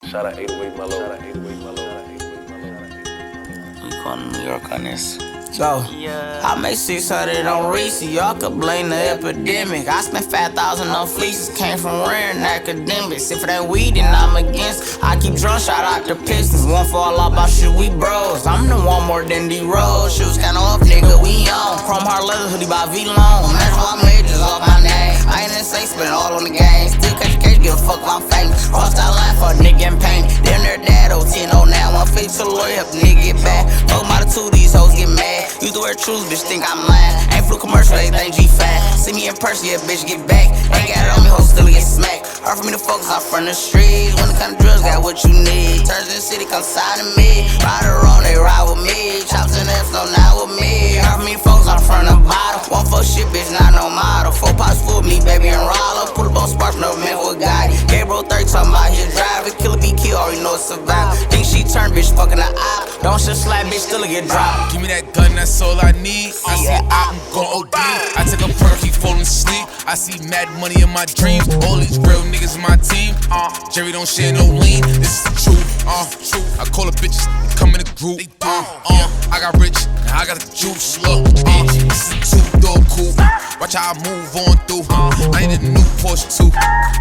Shout out 808 Mellow. Shout out 808 Mellow. You calling New York on this? So, I make 600 on Reese, y'all could blame the epidemic. I spent 5,000 on fleeces, came from rare and academics. If it ain't weed, then I'm against. I keep drunk, shout out the Pistons. One fall off about shit, we bros. I'm the one more than D-Rose. Shoes kinda off, nigga, we on. Chrome hard leather hoodie by V-Long. Imagine what I made just off my name. I ain't insane, spend it all on the game. Still catch a case, give a fuck if I'm famous. Cross that line for a nigga in pain. Damn near dad, 010, 09. 150 to the lawyer, help the nigga get back. Fuck my two, these hoes get mad. Used to wear truths, bitch, think I'm lying. Ain't flew commercial, they think G5. See me in person, yeah, bitch, get back. Ain't got it on me, hoe, still get smacked. Hard for me to focus, I'm from the streets. When the kind of drugs, got what you need. Turns in the city, come side of me. Ride around, they ride with me. Chops in F, no, not with me. Hard for me to focus, I'm from the bottom. One fuck shit, bitch, not no model. 4 pots full of me, baby, and Rollo. Pull up on sparks, no man with God. Gabriel 30, talking about his driving. Killer be killed, already know it's survival. Think she turned, bitch, fucking the op. Don't shit slap, bitch, still get dropped. Give me that gun, that's all I need. I see I'm gon' OD. I take a perk, keep falling asleep. I see mad money in my dreams. All these real niggas in my team. Jerry don't share no lean. This is the truth. I call the bitches, they come in the group. I got rich, now I got the juice. Look, this is a 2-door coupe. Watch how I move on through. I need a new Porsche too.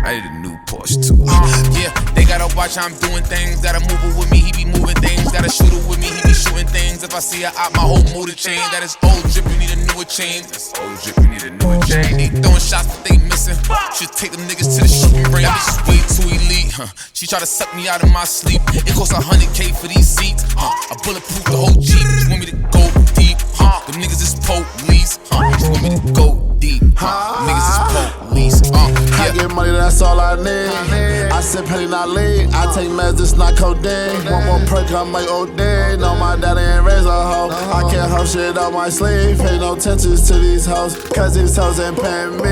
Yeah, they gotta watch how I'm doing things. Gotta move it with me, he be moving things. Gotta shoot it with me, he be shooting things. If I see her out, my whole mood change. That is old drip, you need a newer chain. That's old drip, you need a newer chain. They throwing shots, but they missing. Should take them niggas to the shooting range. That bitch is way too elite. She try to suck me out of my sleep. It costs 100K for these seats. I bulletproof the whole Jeep. Just want me to go deep. Them niggas is police. Just want me to go deep. Niggas is police. I get money, that's all I need. I sip Henny, not lead. I take meds, this not codeine. One more perk, I might OD. No, my daddy ain't raised a hoe. I can't hold shit on my sleeve. Pay no attention to these hoes, cause these hoes ain't paying me.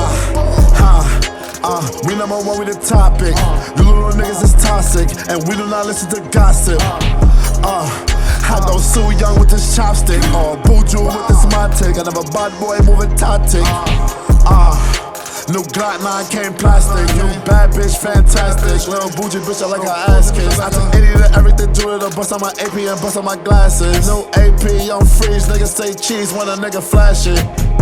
We number one, we the topic. You little niggas is toxic, and we do not listen to gossip. I go Sue Young with this chopstick, or Buju with this Montic. I never bad boy moving tactic. New Glock 9 came plastic. New bad bitch, fantastic. Little bougie bitch, I like her ass kiss. I took 80 to everything, jewelry to bust on my AP and bust on my glasses. New AP on freeze, niggas say cheese when a nigga flash it.